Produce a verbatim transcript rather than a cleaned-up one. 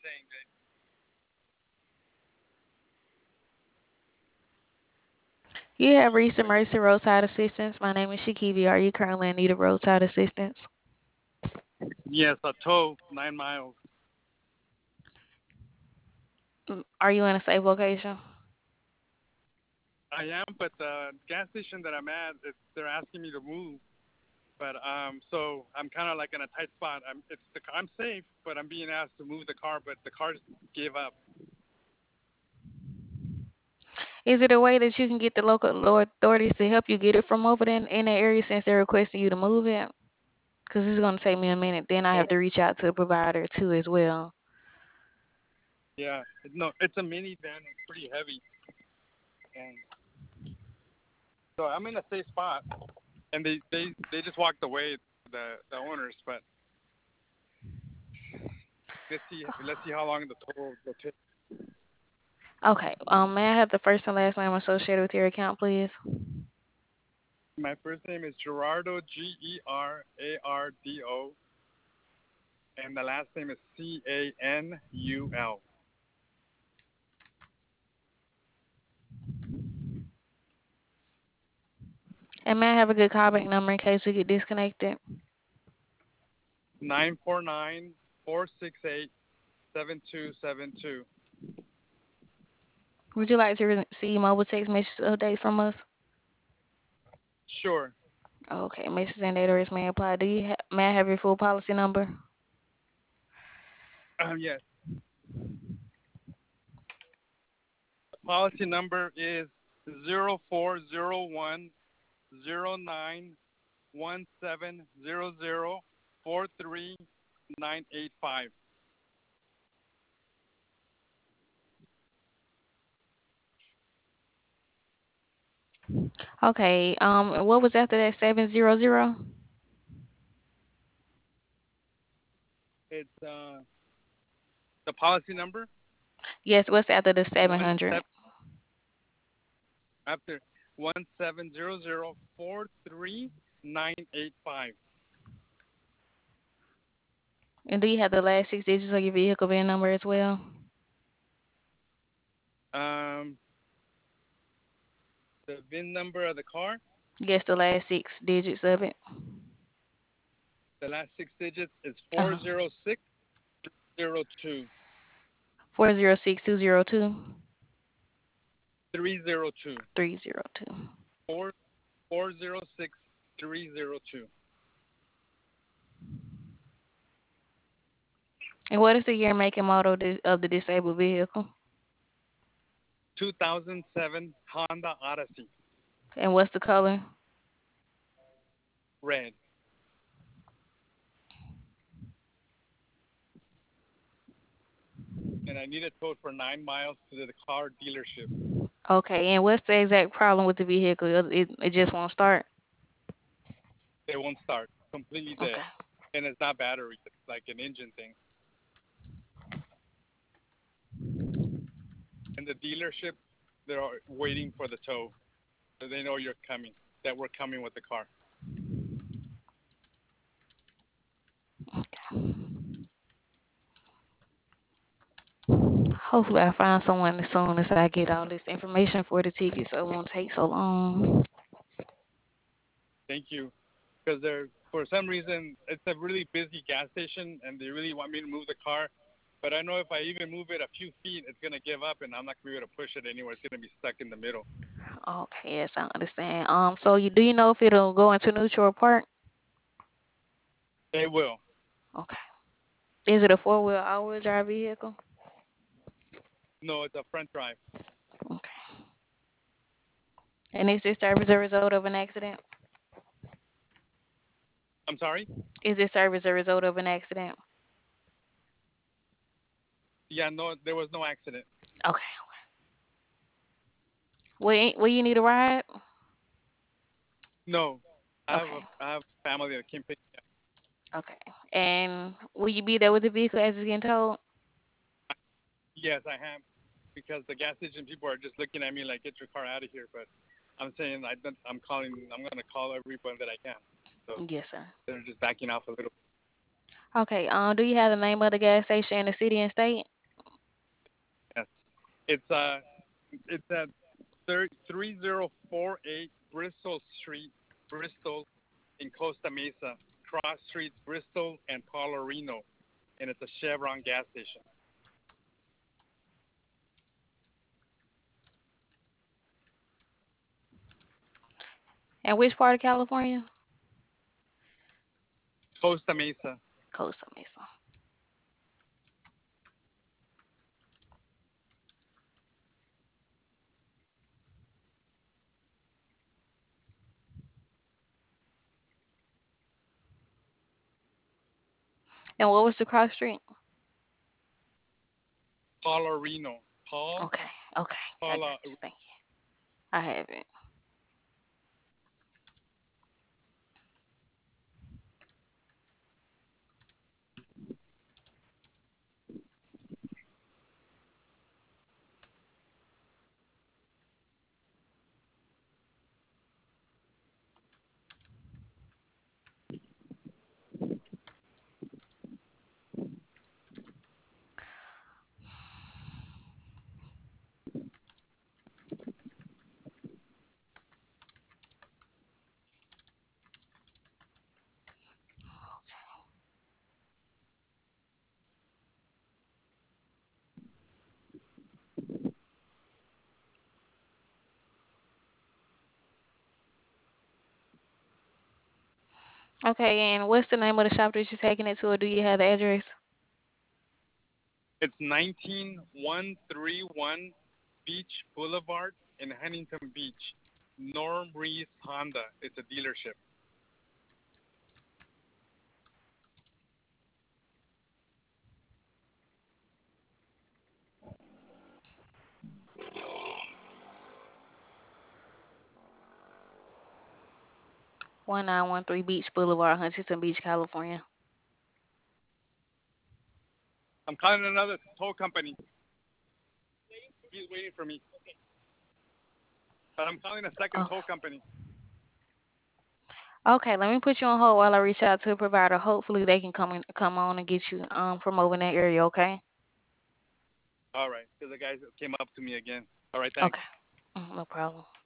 You have reached Emergency Roadside Assistance. My name is Shakivi. Are you currently in need of roadside assistance? Yes, a tow nine miles. Mm, Are you in a safe location? I am, but the gas station that I'm at, it's, they're asking me to move. But um, so I'm kind of like in a tight spot. I'm it's the, I'm safe, but I'm being asked to move the car, but the car just gave up. Is it a way that you can get the local law authorities to help you get it from over there in, in the area since they're requesting you to move it? Because it's going to take me a minute. Then I Oh have to reach out to the provider too as well. yeah, no, it's a minivan. It's pretty heavy, and so I'm in a safe spot. And they they they just walked away, the the owners. But let's see let's see how long the toll will take. Okay. Um, may I have the first and last name associated with your account, please? My first name is Gerardo, G E R A R D O, and the last name is C A N U L. And may I have a good callback number in case we get disconnected? Nine four nine four six eight seven two seven two. Would you like to re- see mobile text message updates from us? Sure. Okay. Message and data risk may apply. Do you ha- may I have your full policy number? Um, yes. Policy number is zero four zero one zero nine one seven zero zero four three nine eight five. Okay. Um, what was after that seven zero zero? It's uh the policy number Yes. What's after the seven one hundred? seven after one seven zero zero four three nine eight five. And do you have the last six digits of your vehicle V I N number as well? Um, the V I N number of the car, Yes, the last six digits of it. the last six digits is four Uh-huh. zero six zero two Four zero six two zero two three zero two three zero two. four four zero six three zero two. And what is the year, make, and model of the of the disabled vehicle? two thousand seven Honda Odyssey, And what's the color? red. And I need a tow for nine miles to the car dealership. Okay, and what's the exact problem with the vehicle? It, it, it just won't start? It won't start, completely dead. Okay. And it's not battery, it's like an engine thing. And the dealership, they're waiting for the tow. So they know you're coming, that we're coming with the car. Hopefully I find someone as soon as I get all this information for the ticket so it won't take so long. Thank you. Because they're, for some reason, it's a really busy gas station and they really want me to move the car. But I know if I even move it a few feet, it's going to give up and I'm not going to be able to push it anywhere. It's going to be stuck in the middle. Okay, yes, I understand. Um, so you do you know if it'll go into neutral park? It will. Okay. Is it a four wheel all wheel drive vehicle? No, it's a front drive. Okay. And is this service a result of an accident? I'm sorry? Is this service a result of an accident? Yeah, no, there was no accident. Okay. Will, will you need a ride? No, I have a Okay. I have a family that can pick me up. Okay. And will you be there with the vehicle as it's getting towed? Yes, I have, because the gas station people are just looking at me like, get your car out of here. But I'm saying I don't, I'm calling. I'm gonna call everyone that I can. So Yes, sir. they're just backing off a little. Okay. Um, do you have the name of the gas station in the city and state? Yes. It's uh, it's at three zero four eight Bristol Street, Bristol, in Costa Mesa, cross streets Bristol and Paularino, and it's a Chevron gas station. And which part of California? Costa Mesa. Costa Mesa. And what was the cross street? Paularino. Paul, Okay. Okay. I got Paula. you. Thank you. I have it. Okay. And what's the name of the shop that you're taking it to, or do you have the address? It's nineteen one thirty-one Beach Boulevard in Huntington Beach. Norm Reese Honda. It's a dealership. one nine one three Beach Boulevard, Huntington Beach, California. I'm calling another tow company. He's waiting for me. But I'm calling a second Oh, tow company. okay. Let me put you on hold while I reach out to a provider. Hopefully, they can come in, come on and get you um from over in that area. Okay. All right. Because the guy came up to me again. All right. Thanks. Okay. Mm, no problem.